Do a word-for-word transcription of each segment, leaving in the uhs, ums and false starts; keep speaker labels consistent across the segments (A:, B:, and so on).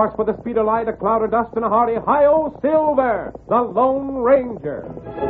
A: horse with the speed of light, a cloud of dust, and a hearty Hi-Yo Silver, the Lone Ranger.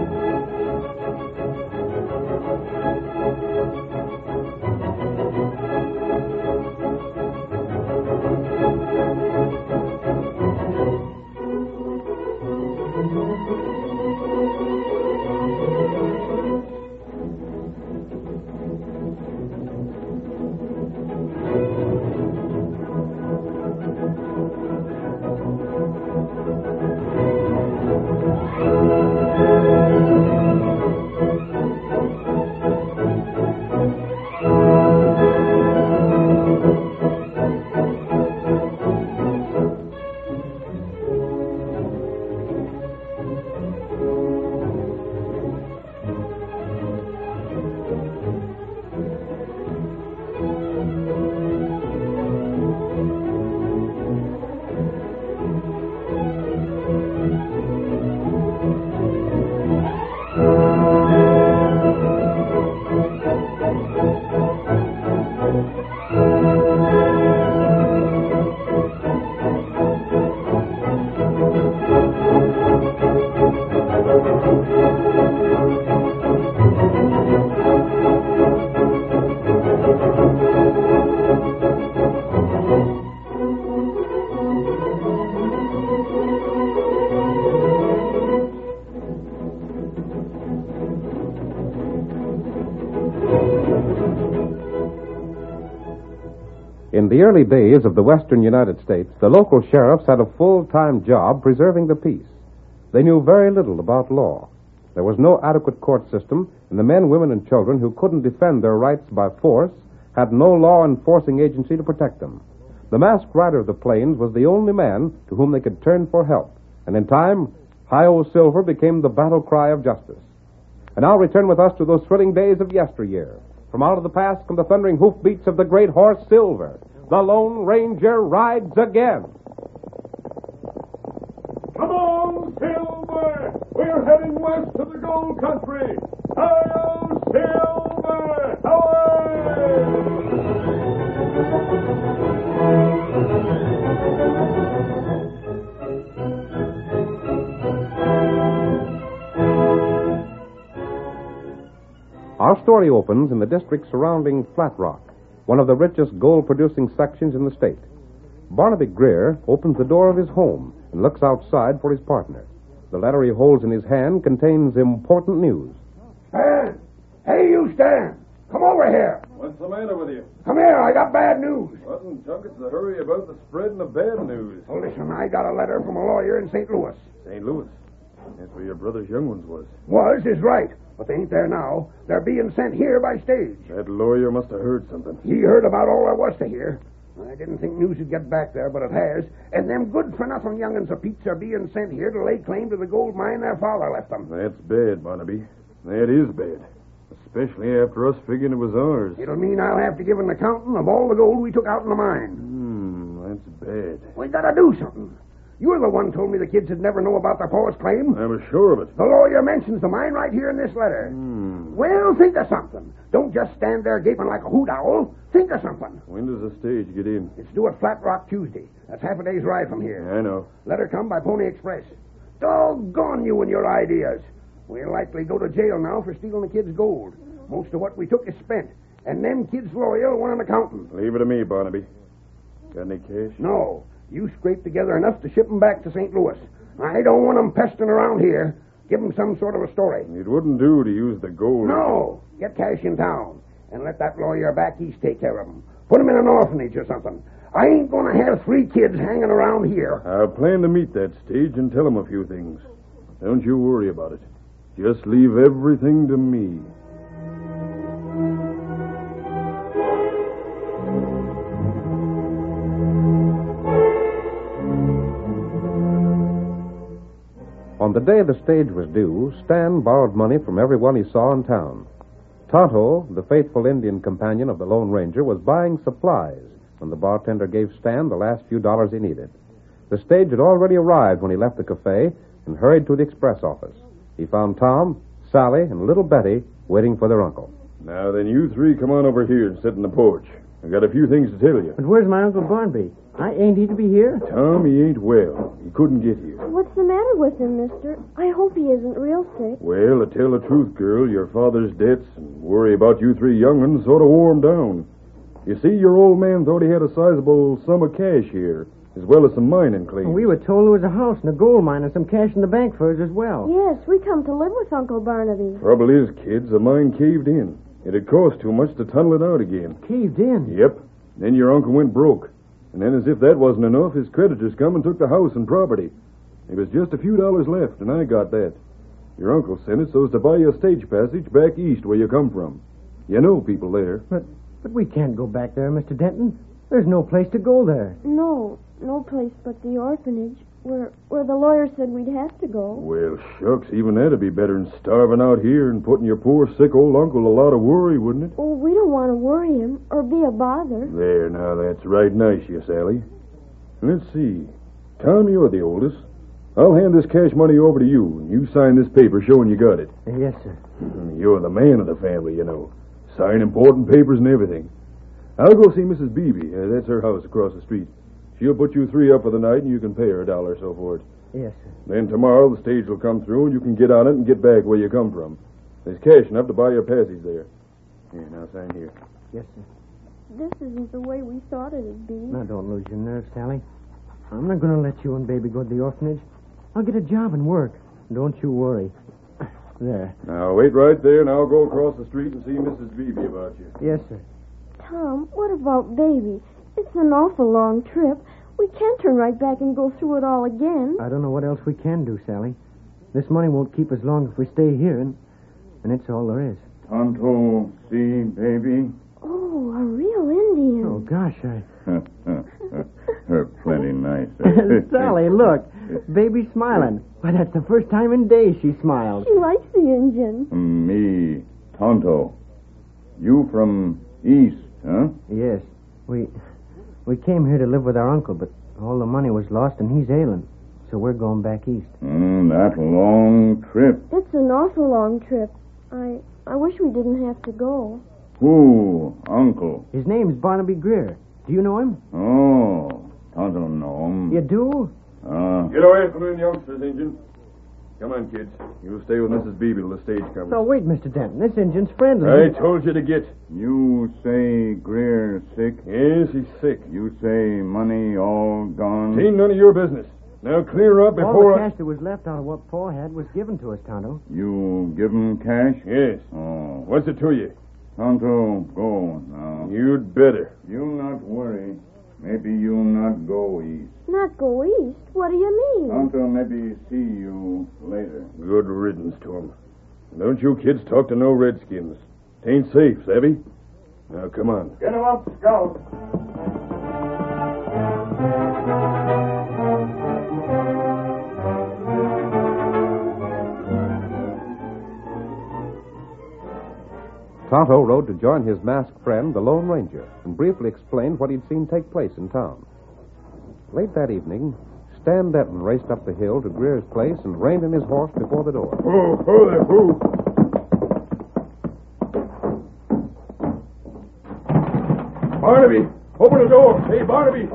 A: In the early days of the western United States, the local sheriffs had a full-time job preserving the peace. They knew very little about law. There was no adequate court system, and the men, women, and children who couldn't defend their rights by force had no law-enforcing agency to protect them. The masked rider of the plains was the only man to whom they could turn for help, and in time, Hi-Yo Silver became the battle cry of justice. And now return with us to those thrilling days of yesteryear. From out of the past come the thundering hoofbeats of the great horse Silver. The Lone Ranger rides again.
B: Come on, Silver! We're heading west to the gold country. Hi-Yo Silver! Away!
A: Our story opens in the district surrounding Flat Rock, one of the richest gold-producing sections in the state. Barnaby Greer opens the door of his home and looks outside for his partner. The letter he holds in his hand contains important news.
C: Stan! Hey, you, Stan! Come over here.
B: What's the matter with you?
C: Come here, I got bad news.
B: What in Junket's the hurry about the spreading of bad news?
C: Oh, listen, I got a letter from a lawyer in Saint Louis.
B: Saint Louis? That's where your brother's young ones was.
C: Was is right, but they ain't there now. They're being sent here by stage.
B: That lawyer must have heard something.
C: He heard about all there was to hear. I didn't think news would get back there, but it has. And them good-for-nothing young'uns of Pete's are being sent here to lay claim to the gold mine their father left them.
B: That's bad, Barnaby. That is bad. Especially after us figuring it was ours.
C: It'll mean I'll have to give an accounting of all the gold we took out in the mine.
B: Hmm, that's bad.
C: We gotta do something. You're the one told me the kids would never know about their pa's claim.
B: I was sure of it.
C: The lawyer mentions the mine right here in this letter.
B: Hmm.
C: Well, think of something. Don't just stand there gaping like a hoot owl. Think of something.
B: When does the stage get in?
C: It's due at Flat Rock Tuesday. That's half a day's ride from here.
B: I know.
C: Let her come by Pony Express. Doggone you and your ideas. We'll likely go to jail now for stealing the kids' gold. Most of what we took is spent. And them kids' lawyer want an accountant.
B: Leave it to me, Barnaby. Got any cash?
C: No. You scrape together enough to ship them back to Saint Louis. I don't want them pestering around here. Give them some sort of a story.
B: It wouldn't do to use the gold.
C: No. Get cash in town. And let that lawyer back east take care of them. Put them in an orphanage or something. I ain't going to have three kids hanging around here.
B: I plan to meet that stage and tell him a few things. Don't you worry about it. Just leave everything to me.
A: On the day the stage was due, Stan borrowed money from everyone he saw in town. Tonto, the faithful Indian companion of the Lone Ranger, was buying supplies when the bartender gave Stan the last few dollars he needed. The stage had already arrived when he left the cafe and hurried to the express office. He found Tom, Sally, and little Betty waiting for their uncle.
B: Now then, you three come on over here and sit in the porch. I got a few things to tell you.
D: But where's my Uncle Barnaby? I ain't he to be here?
B: Tom, he ain't well. He couldn't get here.
E: What's the matter with him, mister? I hope he isn't real sick.
B: Well, to tell the truth, girl, your father's debts and worry about you three young'uns sort of wore him down. You see, your old man thought he had a sizable sum of cash here, as well as some mining claims.
D: We were told there was a house and a gold mine and some cash in the bank for us as well.
E: Yes, we come to live with Uncle Barnaby.
B: Trouble is, kids, the mine caved in. It had cost too much to tunnel it out again.
D: Caved in?
B: Yep. Then your uncle went broke. And then, as if that wasn't enough, his creditors come and took the house and property. There was just a few dollars left, and I got that. Your uncle sent it so as to buy you a stage passage back east where you come from. You know people there.
D: But but we can't go back there, Mister Denton. There's no place to go there.
E: No, no place but the orphanage, where where the lawyer said we'd have to go.
B: Well, shucks, even that'd be better than starving out here and putting your poor sick old uncle a lot of worry, wouldn't it?
E: Oh, we don't want to worry him or be a bother.
B: There, now, that's right nice, you Sally. Let's see. Tom, you're the oldest. I'll hand this cash money over to you, and you sign this paper showing you got it.
D: Uh, yes, sir.
B: You're the man of the family, you know. Sign important papers and everything. I'll go see Missus Beebe. Uh, that's her house across the street. She'll put you three up for the night, and you can pay her a dollar or so for it.
D: Yes, sir.
B: Then tomorrow the stage will come through, and you can get on it and get back where you come from. There's cash enough to buy you a passage there. Here, now sign here.
D: Yes, sir.
E: This isn't the way we thought it'd be.
D: Now, don't lose your nerve, Sally. I'm not going to let you and Baby go to the orphanage. I'll get a job and work. Don't you worry. There.
B: Now, wait right there, and I'll go across the street and see Missus Beebe about you.
D: Yes, sir.
E: Tom, what about Baby? It's an awful long trip. We can't turn right back and go through it all again.
D: I don't know what else we can do, Sally. This money won't keep us long if we stay here, and, and it's all there is.
F: Tonto, see, baby?
E: Oh, a real Indian.
D: Oh, gosh, I...
F: Her plenty nice.
D: Sally, look. Baby's smiling. Why, that's the first time in days she smiled.
E: She likes the Indian.
F: Me, Tonto. You from East, huh?
D: Yes. We we came here to live with our uncle, but all the money was lost and he's ailing. So we're going back east.
F: Mm, that long trip.
E: It's an awful long trip. I I wish we didn't have to go.
F: Who, Uncle?
D: His name's Barnaby Greer. Do you know him?
F: Oh, Tonto know him.
D: You do?
F: Uh,
B: Get away from them youngsters, Injun. Come on, kids. You'll stay with Missus Beebe till the stage comes.
D: So wait, Mister Denton. This Injun's friendly.
B: I told you to get.
F: you say Greer sick?
B: Yes, he's sick.
F: You say money all gone?
B: Ain't none of your business. Now clear up
D: All
B: before
D: the
B: I...
D: cash that was left out of what Paul had was given to us, Tonto.
F: You give him cash?
B: Yes.
F: Oh,
B: What's it to you?
F: Tonto, go now.
B: You'd better.
F: You not worry. Maybe you not go east.
E: Not go east? What do you mean?
F: Tonto maybe see you later.
B: Good riddance to him. Don't you kids talk to no redskins. Tain't safe, savvy? Now, come on.
C: Get him up, Scout.
A: Tonto rode to join his masked friend, the Lone Ranger, and briefly explained what he'd seen take place in town. Late that evening, Stan Denton raced up the hill to Greer's place and reined in his horse before the door.
B: Who, who there, who? Barnaby! Open the door! Hey, Barnaby!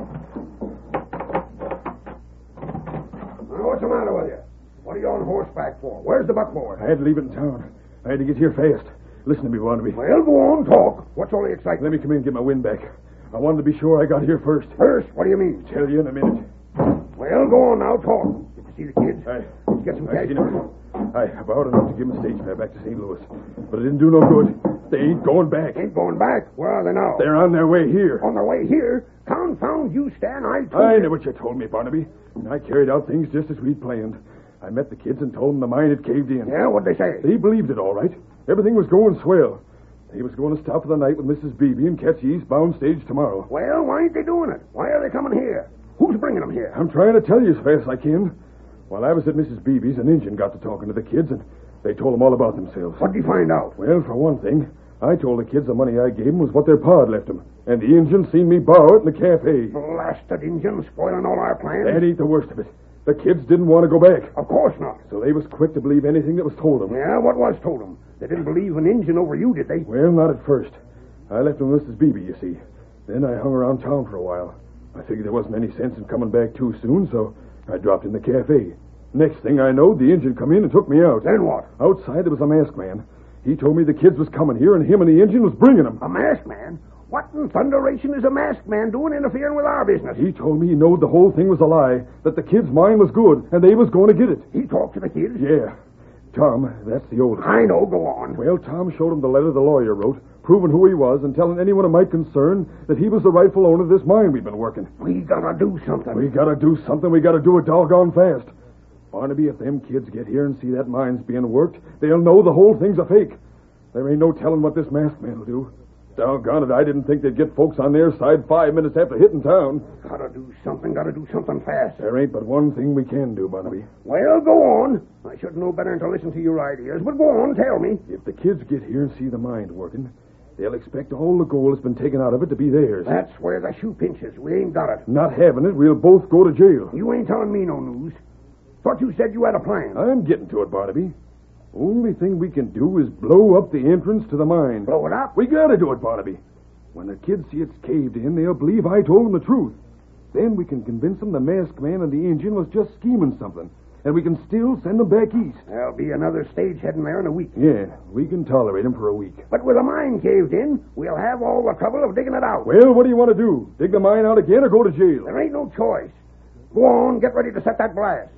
C: Now, what's the matter with you? What are you on horseback for? Where's the buckboard?
B: I had to leave it in town. I had to get here fast. Listen to me, Barnaby.
C: Well, go on, talk. What's all the excitement?
B: Let me come in and get my wind back. I wanted to be sure I got here first.
C: First, what do you mean?
B: Tell you in a minute.
C: Well, go on now, talk. Did you see the kids?
B: I,
C: Let's get some
B: I
C: cash
B: seen
C: first.
B: them. I about enough to give them a stage fare back to Saint Louis. But it didn't do no good. They ain't going back.
C: Ain't going back. Where are they now?
B: They're on their way here.
C: On their way here. Confound you, Stan. I told
B: I
C: you.
B: know what you told me, Barnaby. And I carried out things just as we'd planned. I met the kids and told them the mine had caved in.
C: Yeah, what'd they say?
B: They believed it all right. Everything was going swell. They was going to stop for the night with Missus Beebe and catch the eastbound stage tomorrow.
C: Well, why ain't they doing it? Why are they coming here? Who's bringing them here?
B: I'm trying to tell you as fast as I can. While I was at Missus Beebe's, an Injun got to talking to the kids, and they told them all about themselves.
C: What'd you find out?
B: Well, for one thing, I told the kids the money I gave them was what their pa had left them, and the Injun seen me borrow it in the cafe.
C: Blasted Injun spoiling all our plans.
B: That ain't the worst of it. The kids didn't want to go back,
C: Of course not.
B: so they was quick to believe anything that was told them.
C: Yeah, what was told them? They didn't believe an Injun over you, did they?
B: Well, not at first. I left them with Missus Beebe, you see. Then I hung around town for a while. I figured there wasn't any sense in coming back too soon, so I dropped in the cafe. Next thing I know, the engine come in and took me out.
C: Then what?
B: Outside, there was a masked man. He told me the kids was coming here, and him and the engine was bringing them.
C: A masked man? What in thunderation is a masked man doing interfering with our business?
B: He told me he knowed the whole thing was a lie, that the kids' mine was good, and they was going to get it.
C: He talked to the kids?
B: Yeah. Tom, that's the oldest.
C: I know, go on.
B: Well, Tom showed him the letter the lawyer wrote, proving who he was and telling anyone of my concern that he was the rightful owner of this mine we've been working.
C: We gotta do something.
B: We gotta do something. We gotta do it doggone fast. Barnaby, if them kids get here and see that mine's being worked, they'll know the whole thing's a fake. There ain't no telling what this masked man will do. Doggone it, I didn't think they'd get folks on their side five minutes after hitting town.
C: Gotta do something, gotta do something fast.
B: There ain't but one thing we can do, Barnaby.
C: Well, go on. I should know better than to listen to your ideas, but go on, tell me.
B: If the kids get here and see the mine working, they'll expect all the gold that's been taken out of it to be theirs.
C: That's where the shoe pinches. We ain't got it.
B: Not having it, we'll both go to jail.
C: You ain't telling me no news. Thought you said you had a plan.
B: I'm getting to it, Barnaby. Only thing we can do is blow up the entrance to the mine.
C: Blow it up?
B: We gotta do it, Barnaby. When the kids see it's caved in, they'll believe I told them the truth. Then we can convince them the masked man and the engine was just scheming something. And we can still send them back east.
C: There'll be another stage heading there in a week.
B: Yeah, we can tolerate them for a week.
C: But with the mine caved in, we'll have all the trouble of digging it out.
B: Well, what do you want to do? Dig the mine out again or go to jail?
C: There ain't no choice. Go on, get ready to set that blast.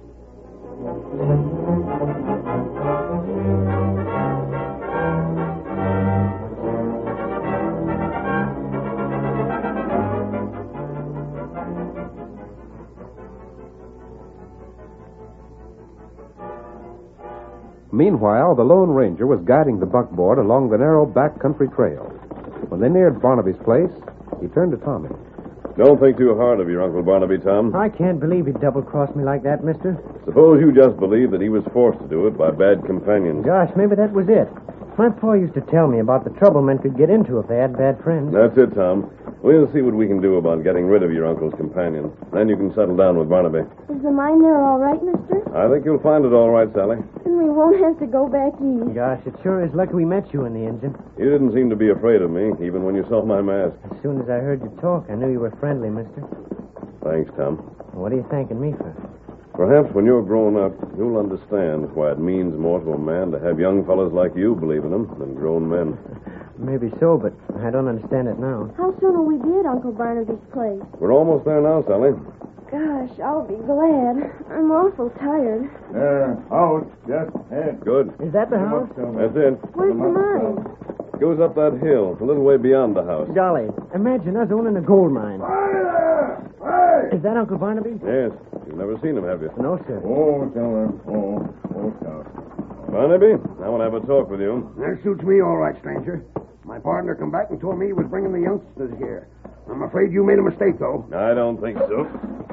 A: Meanwhile, the Lone Ranger was guiding the buckboard along the narrow backcountry trail. When they neared Barnaby's place, he turned to Tommy.
G: Don't think too hard of your Uncle Barnaby, Tom.
D: I can't believe he double-crossed me like that, mister.
G: Suppose you just believe that he was forced to do it by bad companions.
D: Gosh, maybe that was it. My pa used to tell me about the trouble men could get into if they had bad friends.
G: That's it, Tom. We'll see what we can do about getting rid of your uncle's companion. Then you can settle down with Barnaby.
E: Is the mine there all right, mister?
G: I think you'll find it all right, Sally.
E: Then we won't have to go back east.
D: Gosh, it sure is lucky we met you in the engine.
G: You didn't seem to be afraid of me, even when you saw my mask.
D: As soon as I heard you talk, I knew you were friendly, mister.
G: Thanks, Tom.
D: What are you thanking me for?
G: Perhaps when you're grown up, you'll understand why it means more to a man to have young fellas like you believe in him than grown men.
D: Maybe so, but I don't understand it now.
E: How soon will we be at Uncle Barnaby's place?
G: We're almost there now, Sally.
E: Gosh, I'll be glad. I'm awful tired.
F: There, out, just ahead.
G: Good.
D: Is that the house?
G: That's it.
E: Where's the mine?
G: Goes up that hill, a little way beyond the house.
D: Golly, imagine us owning a gold mine.
C: Hey there! Hey!
D: Is that Uncle Barnaby?
G: Yes. You've never seen him, have you?
D: No, sir.
F: Oh, tell her. Oh, oh, stop.
G: Barnaby, I want to have a talk with you.
C: That suits me all right, stranger. My partner come back and told me he was bringing the youngsters here. I'm afraid you made a mistake, though.
G: I don't think so.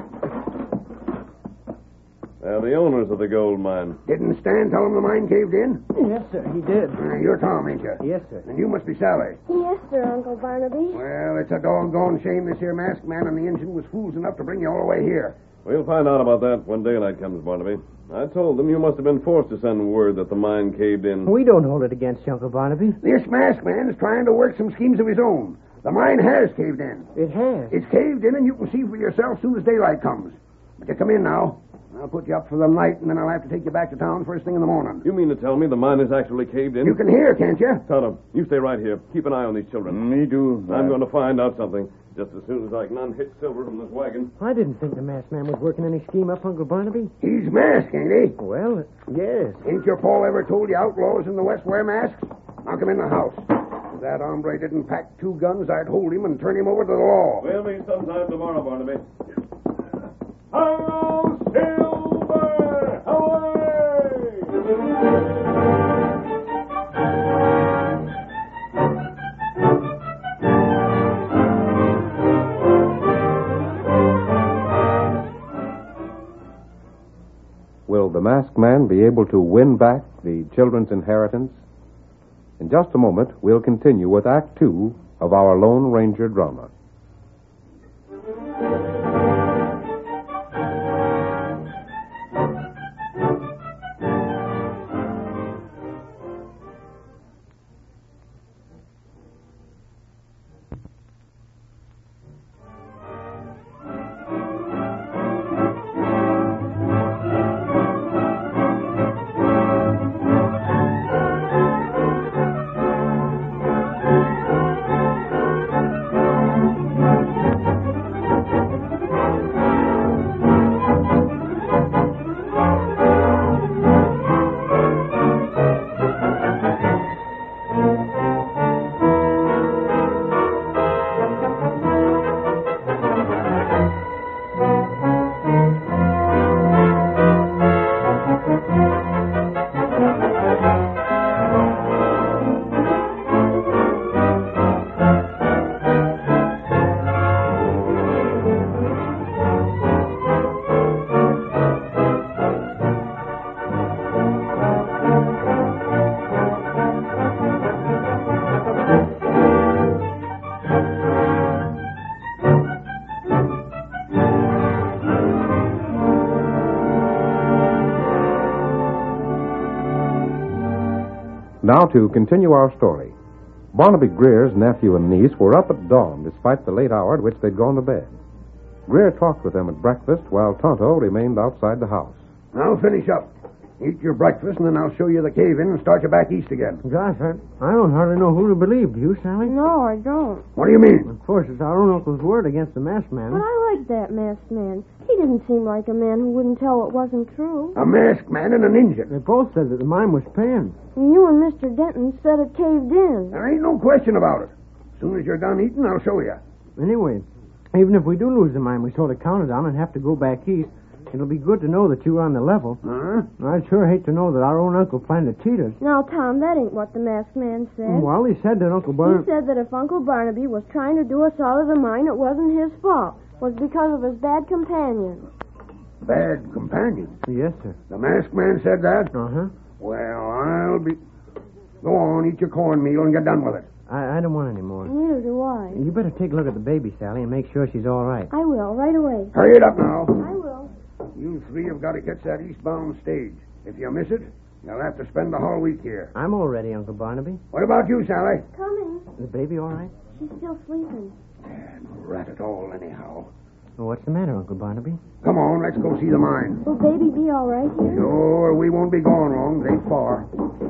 G: They're the owners of the gold mine.
C: Didn't Stan tell him the mine caved in?
D: Yes, sir, he did.
C: Uh, you're Tom, ain't you?
D: Yes, sir.
C: And you must be Sally.
E: Yes, sir, Uncle Barnaby.
C: Well, it's a doggone shame this here masked man on the engine was fools enough to bring you all the way here.
G: We'll find out about that when daylight comes, Barnaby. I told them you must have been forced to send word that the mine caved in.
D: We don't hold it against you, Uncle Barnaby.
C: This masked man is trying to work some schemes of his own. The mine has caved in.
D: It has.
C: It's caved in, and you can see for yourself as soon as daylight comes. But you come in now. I'll put you up for the night, and then I'll have to take you back to town first thing in the morning.
G: You mean to tell me the mine is actually caved in?
C: You can hear, can't you?
G: Tonto, you stay right here. Keep an eye on these children.
F: Me do.
G: I'm going to find out something just as soon as I can unhitch Silver from this wagon.
D: I didn't think the masked man was working any scheme up Uncle Barnaby.
C: He's masked, ain't he?
D: Well, yes.
C: Ain't your Paul ever told you outlaws in the West wear masks? Knock him in the house. If that hombre didn't pack two guns, I'd hold him and turn him over to the law.
G: We'll meet sometime tomorrow, Barnaby. Hello, Silver! Away!
A: Will the masked man be able to win back the children's inheritance? In just a moment, we'll continue with Act Two of our Lone Ranger drama. Now to continue our story. Barnaby Greer's nephew and niece were up at dawn despite the late hour at which they'd gone to bed. Greer talked with them at breakfast while Tonto remained outside the house.
C: Now finish up. Eat your breakfast, and then I'll show you the cave-in and start you back east again.
D: Gosh, I, I don't hardly know who to believe. Do you, Sally?
E: No, I don't.
C: What do you mean?
D: Of course, it's our own uncle's word against the masked man.
E: But I like that masked man. He didn't seem like a man who wouldn't tell what wasn't true.
C: A masked man and an Injun.
D: They both said that the mine was paying.
E: And you and Mister Denton said it caved in.
C: There ain't no question about it. As soon as you're done eating, I'll show you.
D: Anyway, even if we do lose the mine we sort of counted on and have to go back east, it'll be good to know that you were on the level.
C: Huh?
D: I'd sure hate to know that our own uncle planned to cheat us.
E: Now, Tom, that ain't what the masked man said.
D: Well, he said that Uncle
E: He
D: Barnaby...
E: said that if Uncle Barnaby was trying to do us out of the mine, it wasn't his fault. It was because of his bad companion.
C: Bad companion.
D: Yes, sir.
C: The masked man said that?
D: Uh-huh.
C: Well, I'll be... Go on, eat your cornmeal and get done with it.
D: I, I don't want any more.
E: Neither do I.
D: You better take a look at the baby, Sally, and make sure she's all right.
E: I will, right away.
C: Hurry it up now.
E: I will.
C: You three have got to catch that eastbound stage. If you miss it, you'll have to spend the whole week here.
D: I'm all ready, Uncle Barnaby.
C: What about you, Sally?
E: Coming.
D: Is the baby all right?
E: She's still sleeping.
C: Damn rat it all, anyhow.
D: Well, what's the matter, Uncle Barnaby?
C: Come on, let's go see the mine.
E: Will baby be all right here?
C: Sure, we won't be going long. They ain't far.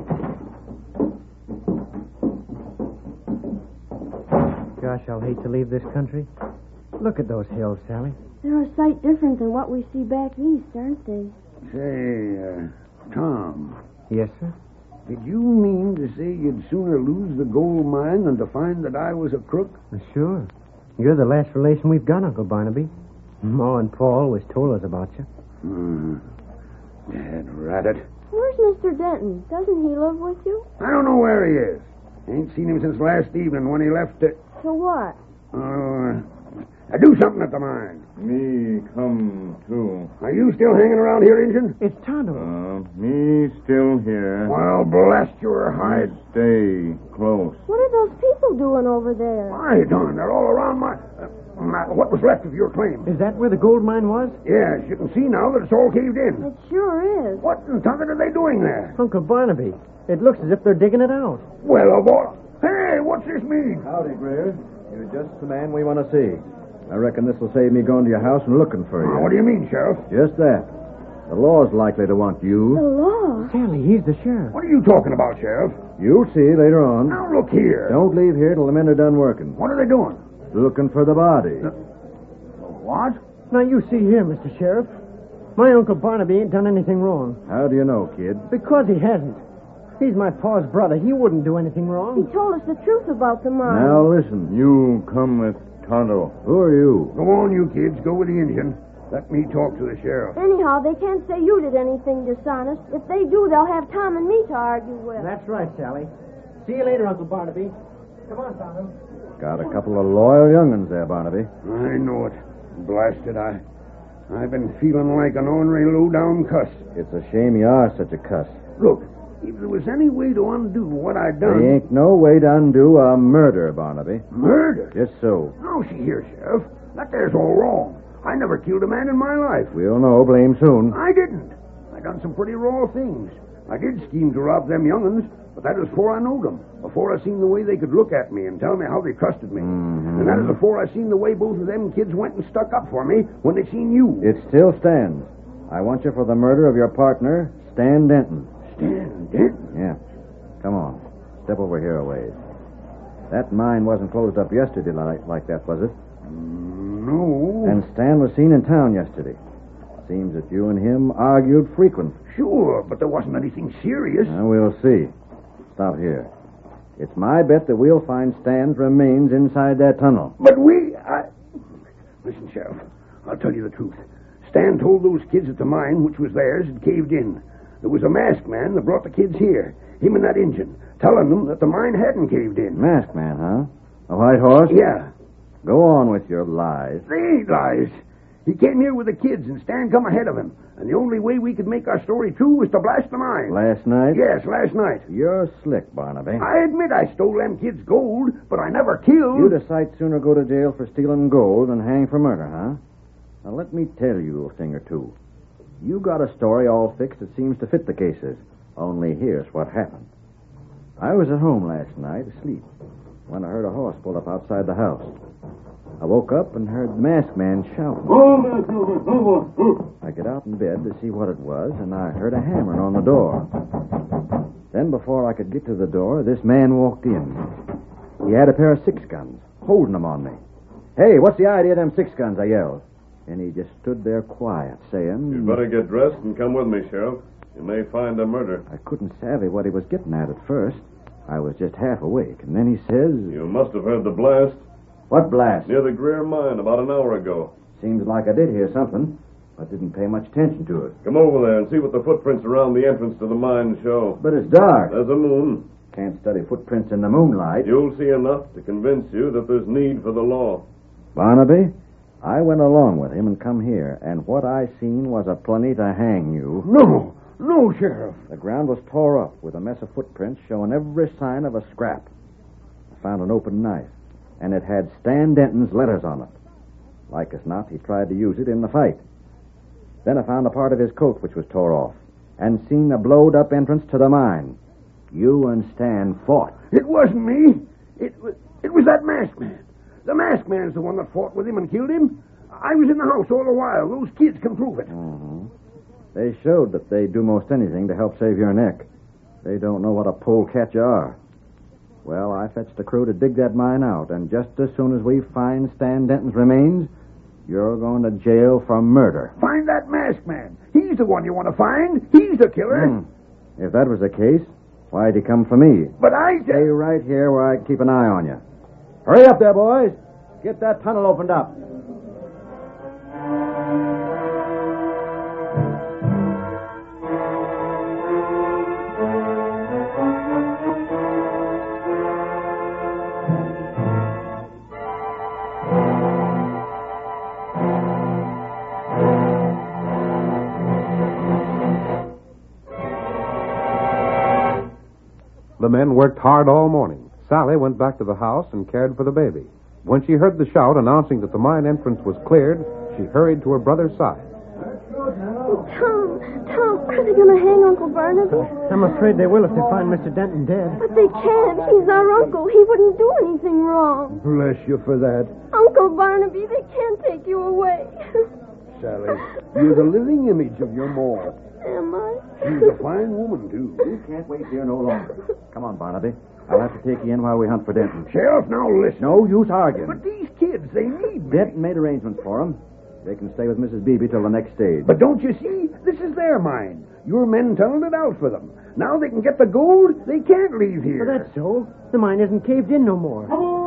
D: Gosh, I'll hate to leave this country. Look at those hills, Sally.
E: They're a sight different than what we see back east, aren't they?
C: Say, uh, Tom,
D: Yes, sir?
C: did you mean to say you'd sooner lose the gold mine than to find that I was a crook?
D: Sure. You're the last relation we've got, Uncle Barnaby. Ma and Paul always told us about you.
C: Hmm. Dad rat it.
E: Where's Mister Denton? Doesn't he live with you?
C: I don't know where he is. Ain't seen him since last evening when he left it.
E: So what?
C: Uh, I do something at the mine.
F: Me come too.
C: Are you still hanging around here, Injun?
D: It's Tonto.
F: Uh, me still here.
C: Well, blast your hide.
F: Stay close.
E: What are those people doing over there?
C: My darn, they're all around my, uh, my... What was left of your claim?
D: Is that where the gold mine was?
C: Yes, you can see now that it's all caved in.
E: It sure is.
C: What in thunder are they doing there?
D: Uncle Barnaby, it looks as if they're digging it out.
C: Well, oh boy. Hey, what's this mean?
H: Howdy, Greer. You're just the man we want to see. I reckon this will save me going to your house and looking for you.
C: Now, what do you mean, Sheriff?
H: Just that. The law's likely to want
E: The
H: you.
E: law?
D: Sally, he's the sheriff.
C: What are you talking about, Sheriff?
H: You'll see later on.
C: Now, look here.
H: Don't leave here till the men are done working.
C: What are they doing?
H: Looking for the body.
C: What?
D: Now, you see here, Mister Sheriff. My Uncle Barnaby ain't done anything wrong.
H: How do you know, kid?
D: Because he hasn't. He's my pa's brother. He wouldn't do anything
E: He
D: wrong.
E: told us the truth about the mine.
H: Now listen.
F: You come with Tonto.
H: Who are you?
C: Go on, you kids. Go with the Indian. Let me talk to the sheriff.
E: Anyhow, they can't say you did anything dishonest. If they do, they'll have Tom and me to argue with.
D: That's right, Sally. See you later, Uncle Barnaby. Come on, Tonto.
H: Got a couple of loyal young'uns there, Barnaby.
C: I know it. Blasted, I... I've been feeling like an ornery, low-down cuss.
H: It's a shame you are such a cuss.
C: Look, if there was any way to undo what I'd done...
H: There ain't no way to undo a murder, Barnaby.
C: Murder?
H: Just so.
C: Now, see here, Sheriff. That there's all wrong. I never killed a man in my life.
H: We'll know blame soon.
C: I didn't. I done some pretty raw things. I did scheme to rob them young'uns, but that was before I knowed them. Before I seen the way they could look at me and tell me how they trusted me.
H: Mm-hmm.
C: And that was before I seen the way both of them kids went and stuck up for me when they seen you.
H: It still stands. I want you for the murder of your partner, Stan Denton.
C: Stan Denton?
H: Yeah. Come on. Step over here a ways. That mine wasn't closed up yesterday like, like that, was it?
C: No.
H: And Stan was seen in town yesterday. Seems that you and him argued frequent.
C: Sure, but there wasn't anything serious.
H: Now, we'll see. Stop here. It's my bet that we'll find Stan's remains inside that tunnel.
C: But we... I... Listen, Sheriff, I'll tell you the truth. Stan told those kids at the mine, which was theirs, had caved in. There was a masked man that brought the kids here, him and that Injun, telling them that the mine hadn't caved in.
H: Masked man, huh? A white horse?
C: Yeah.
H: Go on with your lies.
C: They ain't lies. He came here with the kids, and Stan come ahead of him. And the only way we could make our story true was to blast the mine.
H: Last night?
C: Yes, last night.
H: You're slick, Barnaby.
C: I admit I stole them kids' gold, but I never killed.
H: You'd a sight sooner go to jail for stealing gold than hang for murder, huh? Now, let me tell you a thing or two. You got a story all fixed that seems to fit the cases. Only here's what happened. I was at home last night, asleep, when I heard a horse pull up outside the house. I woke up and heard the masked man shouting. I got out in bed to see what it was, and I heard a hammering on the door. Then, before I could get to the door, this man walked in. He had a pair of six guns, holding them on me. Hey, what's the idea of them six guns? I yelled. And he just stood there quiet, saying...
G: You'd better get dressed and come with me, Sheriff. You may find a murder.
H: I couldn't savvy what he was getting at at first. I was just half awake, and then he says...
G: You must have heard the blast.
H: What blast?
G: Near the Greer mine about an hour ago.
H: Seems like I did hear something, but didn't pay much attention to it.
G: Come over there and see what the footprints around the entrance to the mine show.
H: But it's dark.
G: There's a moon.
H: Can't study footprints in the moonlight.
G: You'll see enough to convince you that there's need for the law.
H: Barnaby, I went along with him and come here, and what I seen was a plenty to hang you.
C: No, no, Sheriff.
H: The ground was tore up with a mess of footprints showing every sign of a scrap. I found an open knife, and it had Stan Denton's letters on it. Like as not, he tried to use it in the fight. Then I found a part of his coat which was tore off, and seen the blowed-up entrance to the mine. You and Stan fought.
C: It wasn't me. It was, it was that masked man. The masked man's the one that fought with him and killed him. I was in the house all the while. Those kids can prove it.
H: Mm-hmm. They showed that they'd do most anything to help save your neck. They don't know what a polecat you are. Well, I fetched a crew to dig that mine out, and just as soon as we find Stan Denton's remains, you're going to jail for murder.
C: Find that masked man. He's the one you want to find. He's the killer.
H: Mm. If that was the case, why'd he come for me?
C: But I said...
H: Stay right here where I can keep an eye on you. Hurry up there, boys. Get that tunnel opened up.
A: The men worked hard all morning. Sally went back to the house and cared for the baby. When she heard the shout announcing that the mine entrance was cleared, she hurried to her brother's side.
E: Tom, Tom, are they going to hang Uncle Barnaby?
D: I'm afraid they will if they find Mister Denton dead.
E: But they can't. He's our uncle. He wouldn't do anything wrong.
C: Bless you for that.
E: Uncle Barnaby, they can't take you away.
C: Sally, you're the living image of your ma.
E: Am I?
C: She's a fine woman, too.
H: We can't wait here no longer. Come on, Barnaby. I'll have to take you in while we hunt for Denton.
C: Sheriff, now listen.
H: No use arguing.
C: But these kids, they need me.
H: Denton made arrangements for them. They can stay with Missus Beebe till the next stage.
C: But don't you see? This is their mine. Your men tunneled it out for them. Now they can get the gold. They can't leave here.
D: Well, that's so. The mine isn't caved in no more.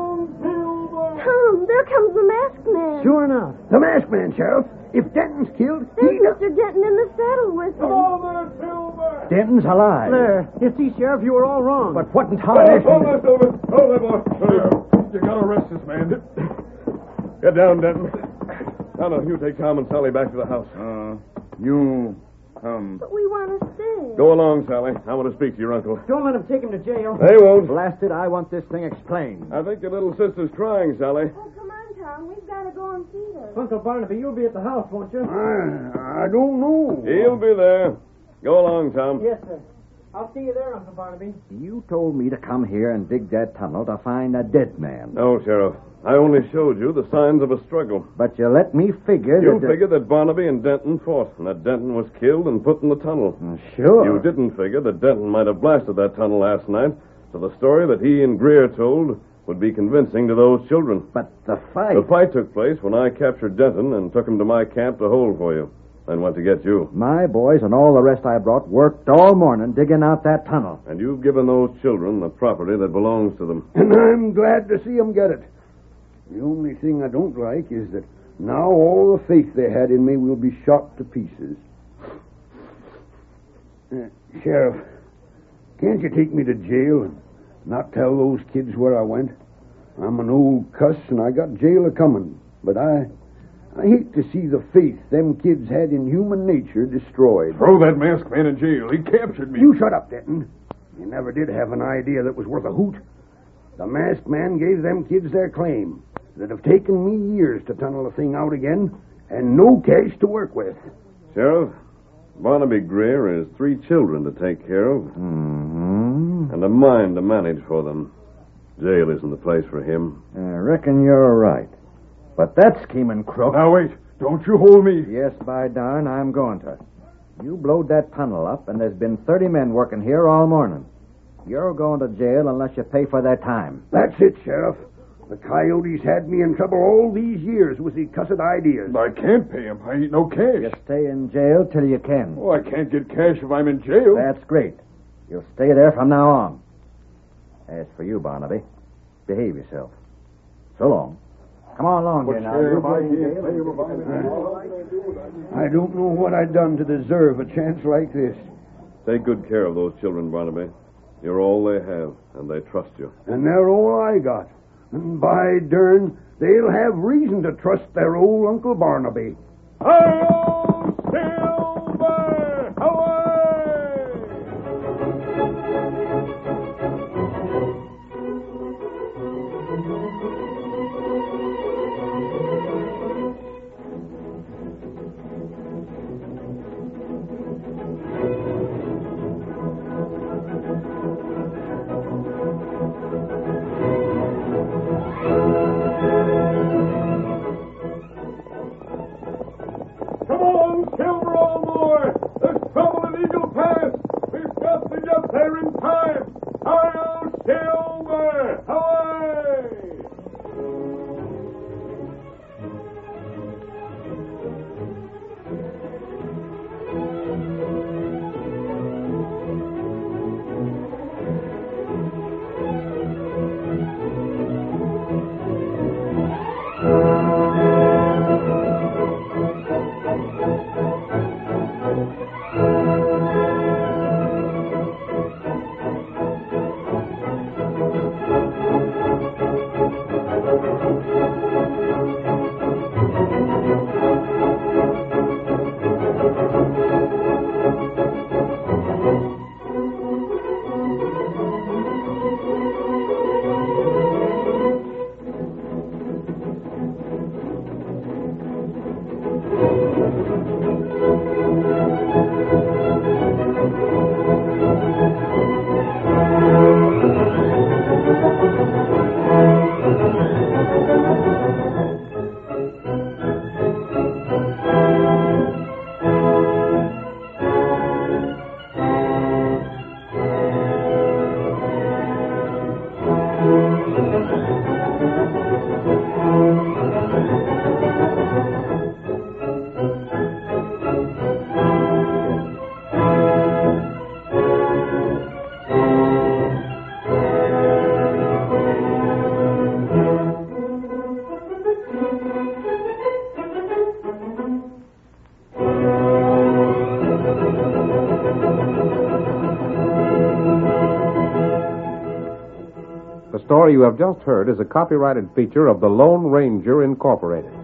E: Tom, there comes the masked man.
D: Sure enough.
C: The masked man, Sheriff. If Denton's killed,
E: There's
C: he...
E: Mister Denton in the saddle with him.
H: Denton's alive.
D: There. You see, Sheriff, you were all wrong.
H: But what in tarnation?
B: Hold there, Silver. Hold there, boy. You gotta arrest this man.
G: Get down, Denton. Now, no, you take Tom and Sally back to the house.
F: Uh, you come.
E: But we want to stay.
G: Go along, Sally. I want to speak to your uncle.
D: Don't let him take him to jail.
G: They won't.
H: Blasted, I want this thing explained.
G: I think your little sister's trying, Sally.
E: Oh, come on, Tom. We've got to go and see her.
D: Uncle Barnaby, you'll be at the house, won't you?
C: I, I don't know.
G: He'll be there. Go along, Tom.
D: Yes, sir. I'll see you there, Uncle Barnaby.
H: You told me to come here and dig that tunnel to find a dead man.
G: No, Sheriff. I only showed you the signs of a struggle.
H: But you let me figure
G: You
H: that...
G: figured that Barnaby and Denton fought, and that Denton was killed and put in the tunnel.
H: Mm, Sure.
G: You didn't figure that Denton might have blasted that tunnel last night, so the story that he and Greer told would be convincing to those children.
H: But the fight...
G: The fight took place when I captured Denton and took him to my camp to hold for you, then went to get you.
H: My boys and all the rest I brought worked all morning digging out that tunnel.
G: And you've given those children the property that belongs to them.
C: And I'm glad to see them get it. The only thing I don't like is that now all the faith they had in me will be shot to pieces. Uh, Sheriff, can't you take me to jail and not tell those kids where I went? I'm an old cuss and I got jail a-coming, but I... I hate to see the faith them kids had in human nature destroyed.
B: Throw that masked man in jail. He captured me.
C: You shut up, Denton. You never did have an idea that was worth a hoot. The masked man gave them kids their claim. That'd have taken me years to tunnel the thing out again, and no cash to work with.
G: Sheriff, Barnaby Greer has three children to take care of.
H: Mm-hmm.
G: And a mind to manage for them. Jail isn't the place for him.
H: I reckon you're right. But that scheming crook...
B: Now, wait. Don't you hold me.
H: Yes, by darn, I'm going to. You blowed that tunnel up, and there's been thirty men working here all morning. You're going to jail unless you pay for their time.
C: That's it, Sheriff. The coyotes had me in trouble all these years with the cussed ideas.
B: I can't pay him. I ain't no cash.
H: You stay in jail till you can.
B: Oh, I can't get cash if I'm in jail.
H: That's great. You'll stay there from now on. As for you, Barnaby, behave yourself. So long. Come on along here now.
C: I don't know what I've done to deserve a chance like this.
G: Take good care of those children, Barnaby. You're all they have, and they trust you.
C: And they're all I got. And by dern, they'll have reason to trust their old Uncle Barnaby.
G: Hi-yo, Silver! Away!
A: The story you have just heard is a copyrighted feature of the Lone Ranger Incorporated.